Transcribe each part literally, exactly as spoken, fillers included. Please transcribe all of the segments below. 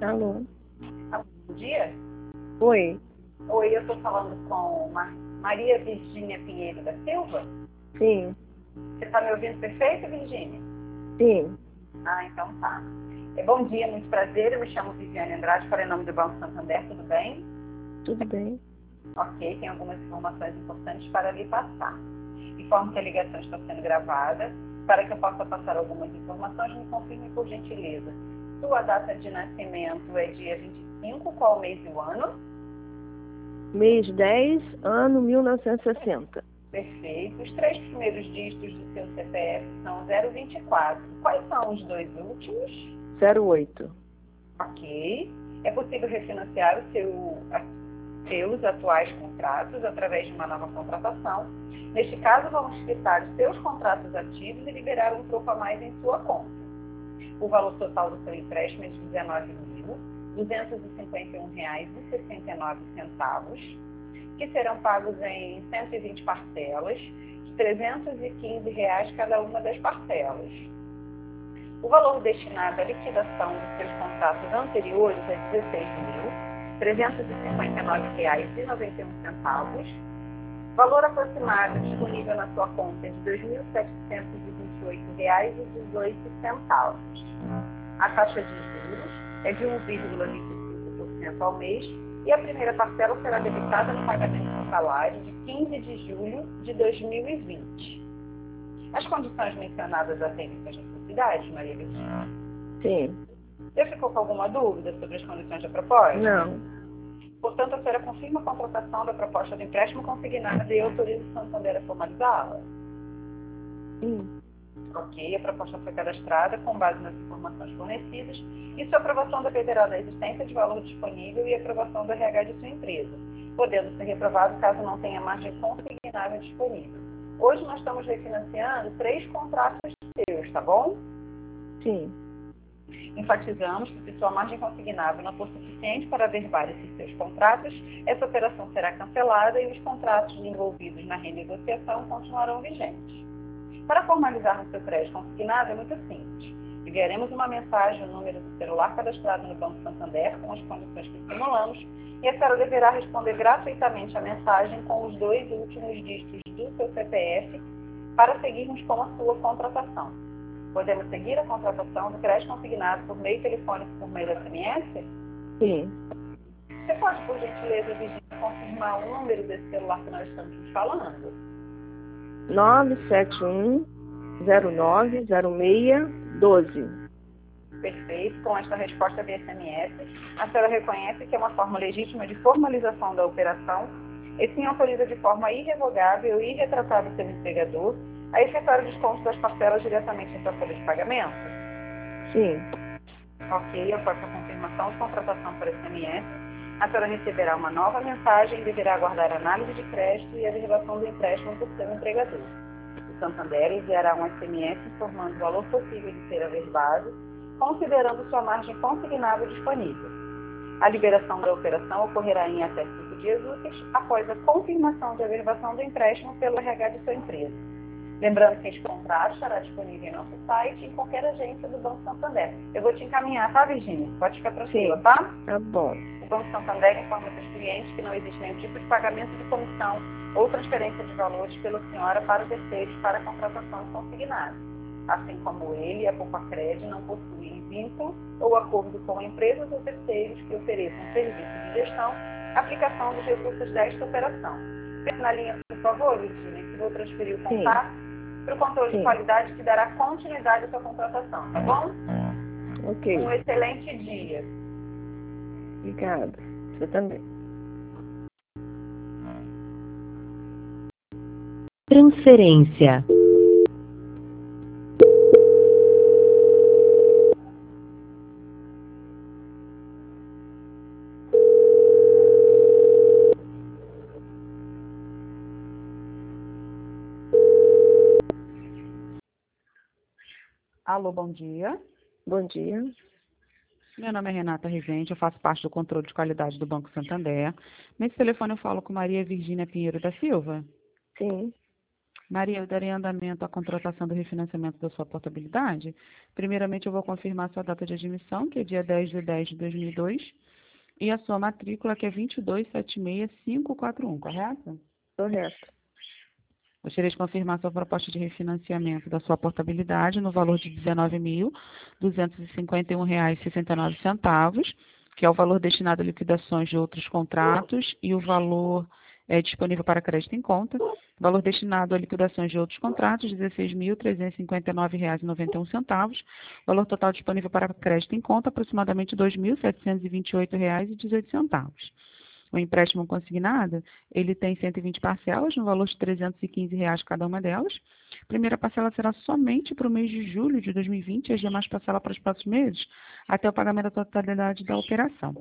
Alô? Ah, bom dia. Oi. Oi, eu estou falando com Ma- Maria Virgínia Pinheiro da Silva. Sim, Você está me ouvindo perfeito, Virgínia? sim, Ah, então tá. É, bom dia, muito prazer. Eu me chamo Viviane Andrade, falei em nome do Banco Santander, tudo bem? tudo bem. Ok, tem algumas informações importantes para lhe passar. Informo que a ligação está sendo gravada. Para que eu possa passar algumas informações, me confirme por gentileza. Sua data de nascimento é dia vinte e cinco, qual o mês e o ano? Mês dez, ano mil novecentos e sessenta. Perfeito. Os três primeiros dígitos do seu C P F são zero vinte e quatro. Quais são os dois últimos? zero oito. Ok. É possível refinanciar o seu, a- seus atuais contratos através de uma nova contratação. Neste caso, vamos quitar os seus contratos ativos e liberar um troco a mais em sua conta. O valor total do seu empréstimo é de dezenove mil duzentos e cinquenta e um reais e sessenta e nove centavos, que serão pagos em cento e vinte parcelas, de trezentos e quinze reais cada uma das parcelas. O valor destinado à liquidação dos seus contratos anteriores é dezesseis mil trezentos e cinquenta e nove reais e noventa e um centavos. Valor aproximado disponível na sua conta é de dois mil setecentos e vinte e oito reais e dezoito centavos. A taxa de juros é de um vírgula vinte e cinco por cento ao mês e a primeira parcela será debitada no pagamento do salário de quinze de julho de dois mil e vinte. As condições mencionadas atendem às necessidades, Maria Virgínia? Sim. Você ficou com alguma dúvida sobre as condições da proposta? Não. Portanto, a senhora confirma a contratação da proposta de empréstimo consignada e autoriza o Santander a formalizá-la? Sim. Ok, a proposta foi cadastrada com base nas informações fornecidas e sua aprovação dependerá da existência de valor disponível e aprovação do R H de sua empresa, podendo ser reprovado caso não tenha margem consignável disponível. Hoje nós estamos refinanciando três contratos seus, tá bom? Sim. Enfatizamos que se sua margem consignável não for suficiente para averbar esses seus contratos, essa operação será cancelada e os contratos envolvidos na renegociação continuarão vigentes. Para formalizar o seu crédito consignado é muito simples. Enviaremos uma mensagem no número do celular cadastrado no Banco Santander com as condições que simulamos e a senhora deverá responder gratuitamente a mensagem com os dois últimos dígitos do seu C P F para seguirmos com a sua contratação. Podemos seguir a contratação do crédito consignado por meio telefônico por meio da S M S? Sim. Você pode, por gentileza, Virginia, confirmar o número desse celular que nós estamos nos falando? nove sete um zero nove zero seis doze. Perfeito. Com esta resposta via S M S, a senhora reconhece que é uma forma legítima de formalização da operação e sim autoriza de forma irrevogável e irretratável seu empregador a efetuar o desconto das parcelas diretamente em sua folha de pagamento? Sim. Ok, após a confirmação de contratação por S M S, a senhora receberá uma nova mensagem e deverá aguardar a análise de crédito e a averbação do empréstimo por seu empregador. O Santander enviará um S M S informando o valor possível de ser averbado, considerando sua margem consignável disponível. A liberação da operação ocorrerá em até cinco dias úteis após a confirmação de averbação do empréstimo pelo R H de sua empresa. Lembrando que este contrato estará disponível em nosso site e em qualquer agência do Banco Santander. Eu vou te encaminhar, tá, Virgínia? Pode ficar tranquila, Sim. tá? Tá bom. O Banco Santander informa seus clientes que não existe nenhum tipo de pagamento de comissão ou transferência de valores pela senhora para terceiros para a contratação de consignado. Assim como ele, a Poupa-Cred não possui vínculo ou acordo com empresas ou terceiros que ofereçam serviço de gestão, aplicação dos recursos desta operação. Fique na linha, por favor, Virgínia, que vou transferir o Sim. contato para o controle Sim. de qualidade que dará continuidade à sua contratação, tá bom? Ok. Um excelente dia. Obrigada. Você também. Transferência. Alô, bom dia. Bom dia. Meu nome é Renata Rezende, eu faço parte do controle de qualidade do Banco Santander. Nesse telefone eu falo com Maria Virgínia Pinheiro da Silva. Sim. Maria, eu darei andamento à contratação do refinanciamento da sua portabilidade. Primeiramente, eu vou confirmar a sua data de admissão, que é dia dez de dez de dois mil e dois, e a sua matrícula, que é vinte e dois sete seis cinco quatro um, correto? Correto. Gostaria de confirmar a sua proposta de refinanciamento da sua portabilidade no valor de dezenove mil duzentos e cinquenta e um reais e sessenta e nove centavos, que é o valor destinado a liquidações de outros contratos, e o valor é disponível para crédito em conta. Valor destinado a liquidações de outros contratos, dezesseis mil trezentos e cinquenta e nove reais e noventa e um centavos. Valor total disponível para crédito em conta, aproximadamente dois mil setecentos e vinte e oito reais e dezoito centavos. O empréstimo consignado, ele tem cento e vinte parcelas, no valor de trezentos e quinze reais cada uma delas. A primeira parcela será somente para o mês de julho de dois mil e vinte e as demais parcelas para os próximos meses, até o pagamento da totalidade da operação.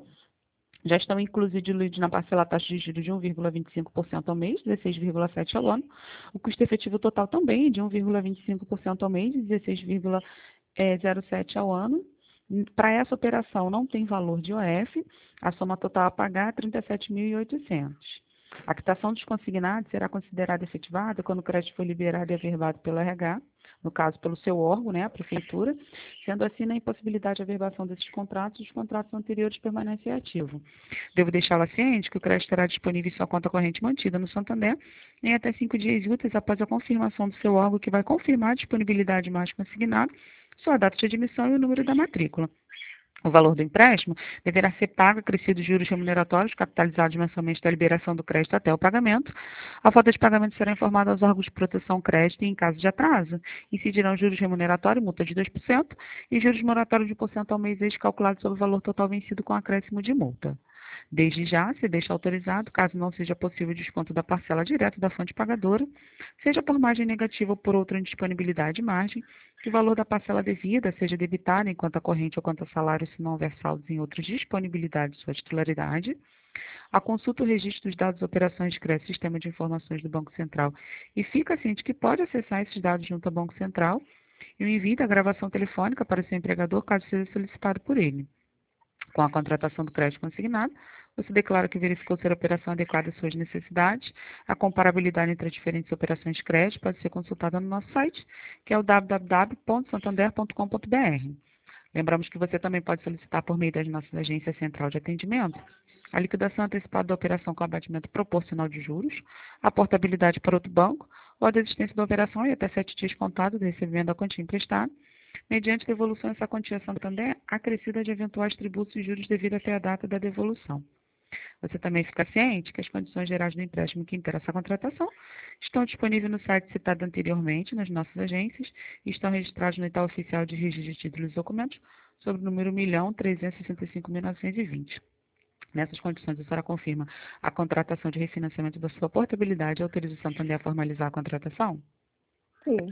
Já estão inclusos e diluídos na parcela a taxa de juros de um vírgula vinte e cinco por cento ao mês, dezesseis vírgula sete por cento ao ano. O custo efetivo total também é de um vírgula vinte e cinco por cento ao mês e dezesseis vírgula zero sete por cento ao ano. Para essa operação não tem valor de O F, a soma total a pagar é trinta e sete mil e oitocentos. A quitação dos consignados será considerada efetivada quando o crédito for liberado e averbado pelo R H, no caso pelo seu órgão, né, a prefeitura, sendo assim na impossibilidade de averbação desses contratos, os contratos anteriores permanecem ativos. Devo deixá-la ciente que o crédito estará disponível em sua conta corrente mantida no Santander em até cinco dias úteis após a confirmação do seu órgão, que vai confirmar a disponibilidade mais consignada, sua data de admissão e o número da matrícula. O valor do empréstimo deverá ser pago acrescido de juros remuneratórios capitalizados mensalmente da liberação do crédito até o pagamento. A falta de pagamento será informada aos órgãos de proteção ao crédito e, em caso de atraso, incidirão juros remuneratórios, multa de dois por cento, e juros moratórios de um por cento ao mês extra calculados sobre o valor total vencido com acréscimo de multa. Desde já, se deixa autorizado, caso não seja possível o desconto da parcela direto da fonte pagadora, seja por margem negativa ou por outra indisponibilidade de margem, que o valor da parcela devida seja debitado em conta corrente ou conta salário se não houver saldos em outras disponibilidades de sua titularidade. A consulta o registro dos dados operações de crédito Sistema de Informações do Banco Central e fica ciente que pode acessar esses dados junto ao Banco Central e o envio da gravação telefônica para o seu empregador caso seja solicitado por ele. Com a contratação do crédito consignado, você declara que verificou ser a operação adequada às suas necessidades. A comparabilidade entre as diferentes operações de crédito pode ser consultada no nosso site, que é o w w w ponto santander ponto com ponto b r. Lembramos que você também pode solicitar por meio das nossas agências central de atendimento a liquidação antecipada da operação com abatimento proporcional de juros, a portabilidade para outro banco ou a desistência da operação e até sete dias contados do recebimento da quantia emprestada, mediante devolução dessa quantia Santander acrescida de eventuais tributos e juros devido até a data da devolução. Você também fica ciente que as condições gerais do empréstimo que interessa a contratação estão disponíveis no site citado anteriormente, nas nossas agências, e estão registrados no edital oficial de registro de títulos e documentos sobre o número um milhão trezentos e sessenta e cinco mil novecentos e vinte. Nessas condições, a senhora confirma a contratação de refinanciamento da sua portabilidade e autoriza o Santander a formalizar a contratação? Sim.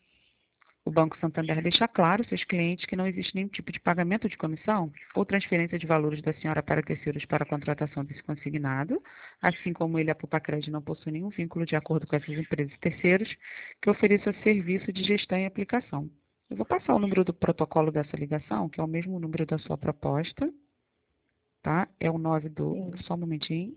O Banco Santander deixa claro aos seus clientes que não existe nenhum tipo de pagamento de comissão ou transferência de valores da senhora para terceiros para a contratação desse consignado, assim como ele, a Pupacred, não possui nenhum vínculo de acordo com essas empresas e terceiros que ofereçam serviço de gestão e aplicação. Eu vou passar o número do protocolo dessa ligação, que é o mesmo número da sua proposta, tá? É o nove dois, só um momentinho.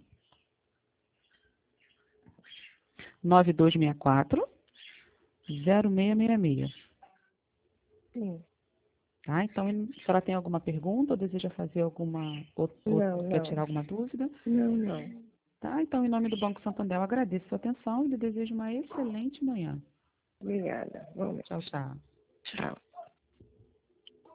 nove dois seis quatro, zero seis seis seis. Sim. Tá? Então, a senhora tem alguma pergunta ou deseja fazer alguma, ou, ou Não, quer não. tirar alguma dúvida? Não, não. Tá? Então, em nome do Banco Santander, eu agradeço a sua atenção e lhe desejo uma excelente manhã. Obrigada. Vamos. Tchau, tchau. Tchau.